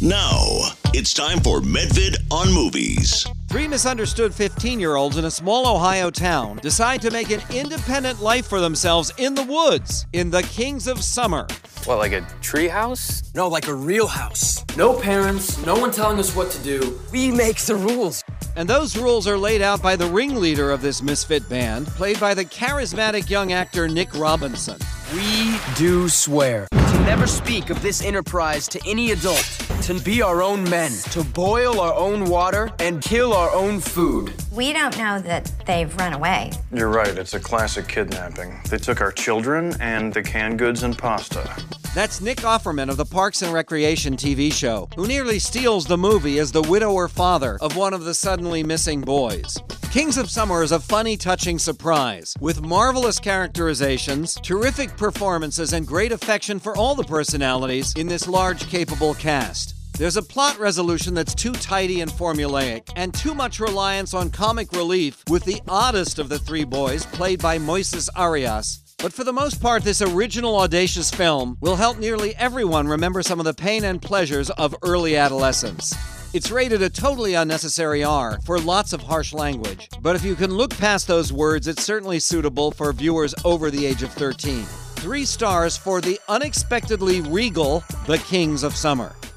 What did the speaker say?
Now, it's time for Medvid on Movies. Three misunderstood 15-year-olds in a small Ohio town decide to make an independent life for themselves in the woods in The Kings of Summer. What, like a tree house? No, like a real house. No parents, no one telling us what to do. We make the rules. And those rules are laid out by the ringleader of this misfit band, played by the charismatic young actor Nick Robinson. We do swear to never speak of this enterprise to any adult, to be our own men, to boil our own water and kill our own food. We don't know that they've run away. You're right, it's a classic kidnapping. They took our children and the canned goods and pasta. That's Nick Offerman of the Parks and Recreation TV show, who nearly steals the movie as the widower father of one of the suddenly missing boys. Kings of Summer is a funny, touching surprise, with marvelous characterizations, terrific performances, and great affection for all the personalities in this large, capable cast. There's a plot resolution that's too tidy and formulaic, and too much reliance on comic relief with the oddest of the three boys, played by Moises Arias. But for the most part, this original audacious film will help nearly everyone remember some of the pain and pleasures of early adolescence. It's rated a totally unnecessary R for lots of harsh language, but if you can look past those words, it's certainly suitable for viewers over the age of 13. 3 stars for the unexpectedly regal The Kings of Summer.